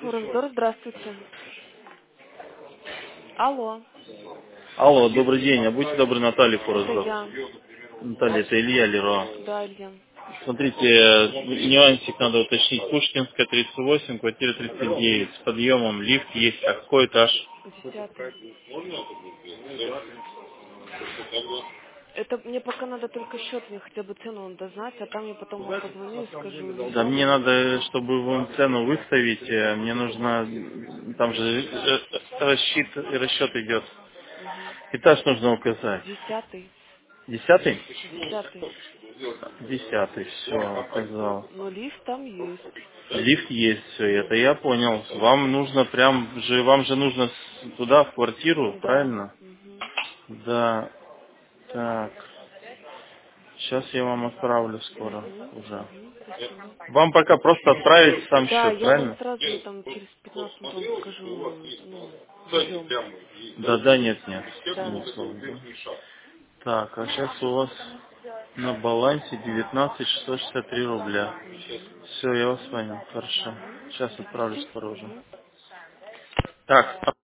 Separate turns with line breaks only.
Форекс-Дор, здравствуйте. Алло,
Алло, добрый день. А будьте добры, Наталья
это
Форозов.
я.
Наталья, это Илья Леро.
Да, Илья.
Смотрите, нюансик надо уточнить. Пушкинская, 38, квартира 39. С подъемом лифт есть. А какой этаж?
10. Это мне пока надо только счет, мне хотя бы цену надо знать, а там я потом вам позвоню и скажу, или
Да мне
звоните.
надо, чтобы вам цену выставить, мне нужно, там же расчет идет.
Угу.
Этаж нужно указать.
10.
10?
10.
10, все, указал.
Но лифт там есть.
Лифт есть, все это я понял. Вам нужно вам же нужно туда, в квартиру,
Да.
правильно?
Угу.
Да, так. Сейчас я вам отправлю скоро
Угу.
уже.
Угу. Спасибо.
Вам пока просто отправить сам
Да,
счет,
я вам
правильно?
сразу же там через 15 минут вам скажу, введем.
Да, да, нет, нет.
Да.
Нет, слова, да. Так, а сейчас у вас на балансе 19 663 рубля.
Угу.
Все, я вас понял, хорошо.
Угу.
Сейчас отправлю
Спасибо.
скоро уже.
Угу.
Так,